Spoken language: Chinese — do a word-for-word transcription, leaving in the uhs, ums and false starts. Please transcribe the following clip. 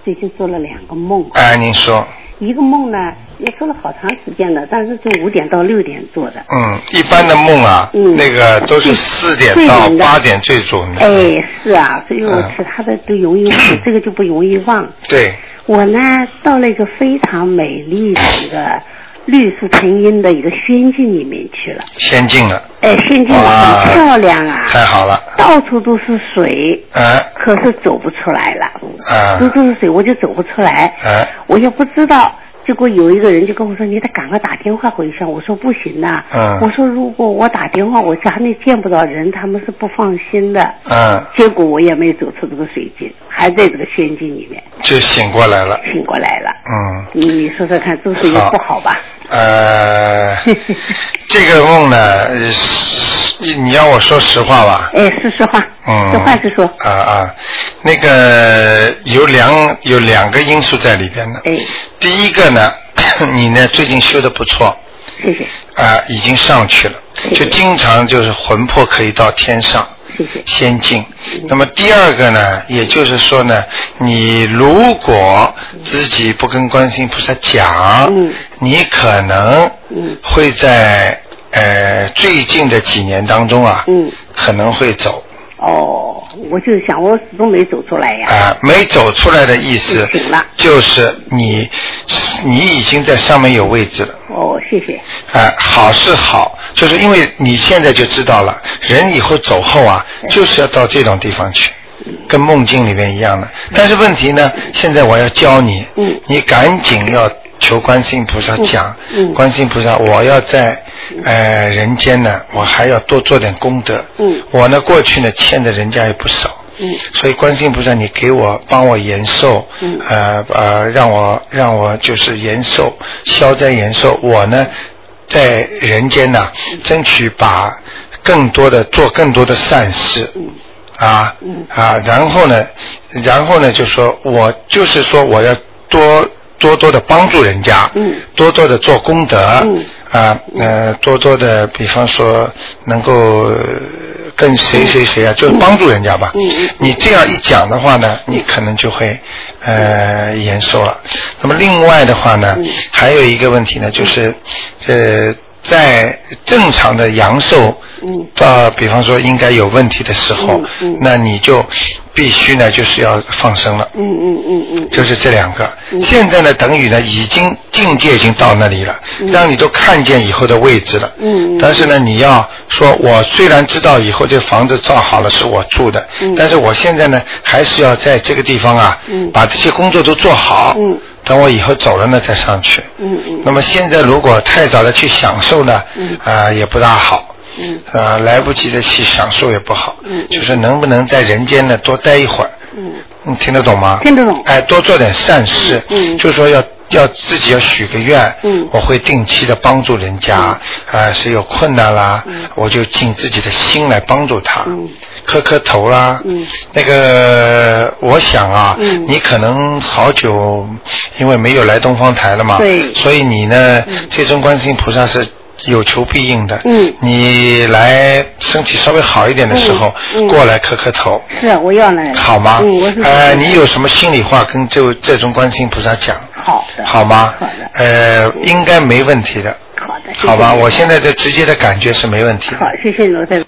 最近做了两个梦。 哎，您说。 一个梦呢，也做了好长时间了，但是就五点到六点做的。 嗯，一般的梦啊， 嗯， 那个都是四点到八点最准的。 哎，是啊，所以我其他的都容易忘，嗯、这个就不容易忘。 对。我呢，到了一个非常美丽的一个绿树成荫的一个仙境里面去了。 仙境了。 哎，仙境很漂亮啊！ 太好了。 到处都是水。 啊。 可是走不出来了。 啊。 都都是水，我就走不出来。 啊。 我也不知道。结果有一个人就跟我说：“你得赶快打电话回去。”我说：“不行呐、啊。”嗯。我说：“如果我打电话，我家里见不到人，他们是不放心的。”嗯。结果我也没走出这个水境，还在这个仙境里面。就醒过来了。醒过来了。嗯。你你说说看，这是也不好吧？ 呃，这个梦呢，你要我说实话吧？ 哎，是实话。嗯。实话实说。 啊啊，那个有两有两个因素在里边的。哎。第一个呢，你呢最近修得不错。 谢谢。 啊、呃，已经上去了，就经常就是魂魄可以到天上。 谢谢。 仙境。那么第二个呢，也就是说呢，你如果自己不跟观世音菩萨讲，嗯、你可能会在呃最近的几年当中啊，嗯、可能会走。 哦，我就想我始终没走出来呀。 啊、呃，没走出来的意思，就是你你已经在上面有位置了。 哦，谢谢。 啊、呃，好是好，就是因为你现在就知道了，人以后走后啊，就是要到这种地方去，跟梦境里面一样的。但是问题呢，现在我要教你，嗯，你赶紧要求观世音菩萨讲，嗯，观世音菩萨，我要在呃人间呢，我还要多做点功德，嗯，我呢过去呢欠的人家也不少。嗯，所以观世音菩萨，你给我帮我延寿，嗯，呃呃，让我让我就是延寿，消灾延寿。我呢，在人间呢，争取把更多的做更多的善事，嗯，啊，嗯啊，然后呢，然后呢，就说我就是说我要多多多的帮助人家，嗯，多多的做功德，嗯，啊呃，多多的，比方说能够。跟谁谁谁啊，就是帮助人家吧。嗯嗯。你这样一讲的话呢，你可能就会呃延寿了。那么另外的话呢，还有一个问题呢，就是呃在正常的阳寿，嗯，到比方说应该有问题的时候，嗯，那你就必须呢就是要放生了。嗯嗯嗯嗯。就是这两个。嗯。现在呢，等于呢已经境界已经到那里了，嗯，让你都看见以后的位置了。嗯嗯。但是呢，你要说，我虽然知道以后这房子造好了是我住的，嗯，但是我现在呢还是要在这个地方啊，嗯，把这些工作都做好。嗯。等我以后走了呢再上去。嗯嗯。那么现在如果太早的去享受呢，嗯，啊、呃、也不大好。嗯。啊、呃，来不及的去享受也不好。嗯。就是能不能在人间呢多待一会儿。嗯。你听得懂吗？ 听得懂。 哎，多做点善事。嗯。就是说要要自己要许个愿。嗯。我会定期的帮助人家。啊、嗯呃，谁有困难啦，嗯，我就尽自己的心来帮助他。嗯。磕磕头啦。嗯。那个，我想啊，嗯，你可能好久因为没有来东方台了嘛。对。所以你呢，嗯，这尊观世音菩萨是有求必应的。嗯。你来身体稍微好一点的时候，嗯嗯，过来磕磕头。是，我要来。好吗？嗯，我是。呃，你有什么心里话跟这这尊观世音菩萨讲？好的。好吗？好的。呃，应该没问题的。好的。好吧，我现在的直接的感觉是没问题的。好，谢谢罗太。